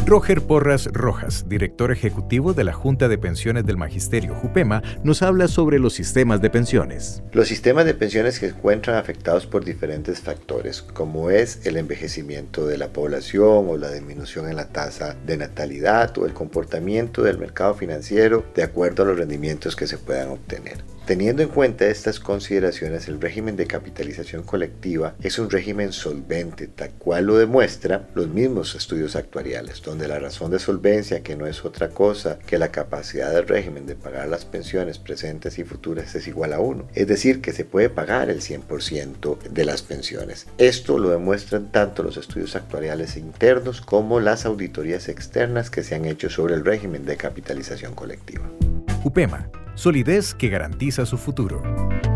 Roger Porras Rojas, director ejecutivo de la Junta de Pensiones del Magisterio JUPEMA, nos habla sobre los sistemas de pensiones. Los sistemas de pensiones se encuentran afectados por diferentes factores, como es el envejecimiento de la población o la disminución en la tasa de natalidad o el comportamiento del mercado financiero de acuerdo a los rendimientos que se puedan obtener. Teniendo en cuenta estas consideraciones, el régimen de capitalización colectiva es un régimen solvente, tal cual lo demuestran los mismos estudios actuariales, donde la razón de solvencia, que no es otra cosa que la capacidad del régimen de pagar las pensiones presentes y futuras, es igual a 1. Es decir, que se puede pagar el 100% de las pensiones. Esto lo demuestran tanto los estudios actuariales internos como las auditorías externas que se han hecho sobre el régimen de capitalización colectiva. JUPEMA, solidez que garantiza su futuro.